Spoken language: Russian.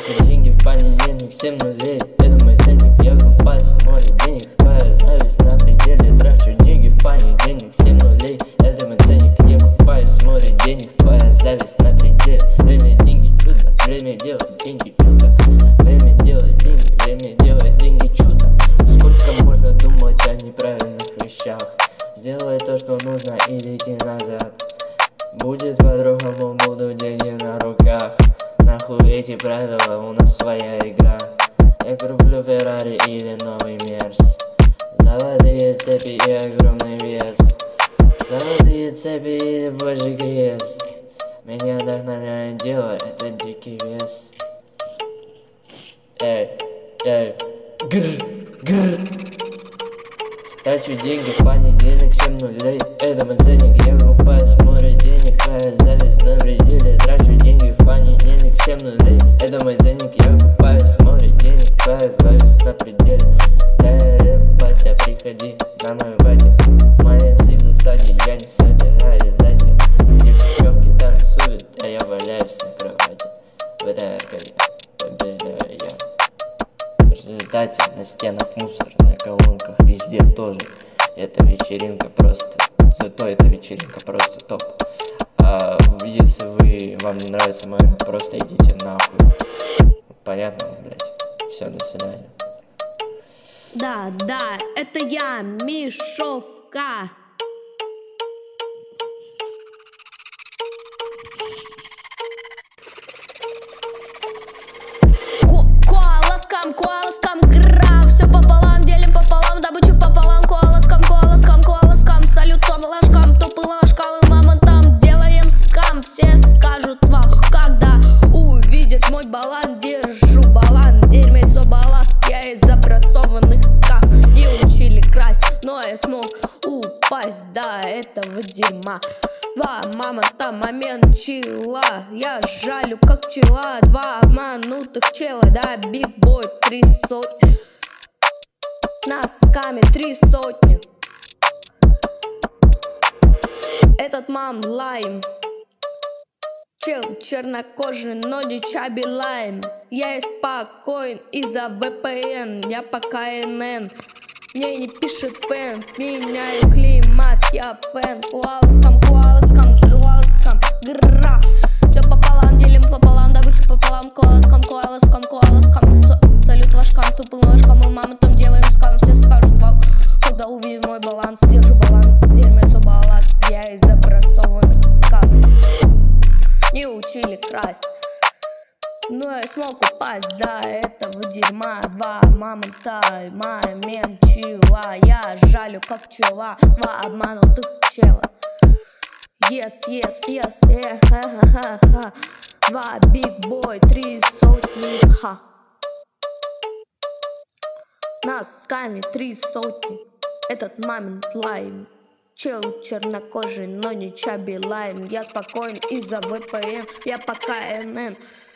Трачу деньги в понедельник, 7 нулей. Это мой ценник, я купаюсь в море денег. Твоя зависть на пределе. Трачу деньги в понедельник, 7 нулей. Это мой ценник, я купаюсь в море денег. Твоя зависть на пределе. Время, деньги, чудо. Время делает деньги, чудо. Время делает деньги, время делает деньги, чудо. Сколько можно думать о неправильных вещах? Сделай то, что нужно, и лети назад. Будет по-другому, будут деньги на руках. Нахуй эти правила, у нас своя игра. Я куплю Феррари или новый Мерс. Золотые цепи и огромный вес. Золотые цепи или божий крест. Меня вдохновляет дело, это дикий вес. Эй, грр. Трачу деньги в понедельник, 7 нулей. Это мой ценник, я купаюсь в море денег. Твоя зависть на пределе. Трачу деньги в понедельник, 7 нулей. Это мой ценник, я купаюсь в море денег. Твоя зависть на пределе. Батя, приходи на мою батю. Моя пси в засаде, я не собираюсь сзади. Девчонки танцуют, а я валяюсь на кровати. В этой аркаде побеждаю я. В результате на стенах мусор, на колонках везде тоже. Это вечеринка просто. Зато эта вечеринка просто топ. А если вам не нравится мой рэп, просто идите нахуй. Понятно, блять? Все, до свидания. Да, это я, Мишовка. Коалоскам, гра. Все пополам, делим пополам, добычу пополам. Коалоскам, салютом, ложкам, тупым ложкам и мамонтам. Делаем скам, все скажут вам, когда увидят мой баланс. Держу баланс, дерьмецо балласт. Я из забрасованных каст. Не учили красть, но я смог упасть до этого дерьма. Два мамонта, момент чила. Я жалю как пчела. Два обманутых чела. Да, биг-бой, 3 сотни. Носками 3 сотни. Этот мам лайм. Чел чернокожий, но не чаби лайм. Я спокоен из-за VPN. Я по КНН. Мне не пишет фэн. Меняю климат, я фэн. Коалоскам, гра. Все пополам, делим пополам, добычу пополам. Коалоскам, салют ложкам, тупым ложкам и мамонтом делаем скам. Все скажут вау, когда увидят мой баланс. Держу баланс, дерьмецо балласт. Я из забрасованных каст. Не учили красть, но я смог упасть до этого дерьма. Два мамонта, момент чила. Я жалю как пчела. Два обманутых чела. Yes, ха-ха-ха. Два биг-бой, 3 сотни, ха. Носками 3 сотни. Этот момент лайм. Чел чернокожий, но не чаби лайм. Я спокоен из-за VPN. Я по КНН.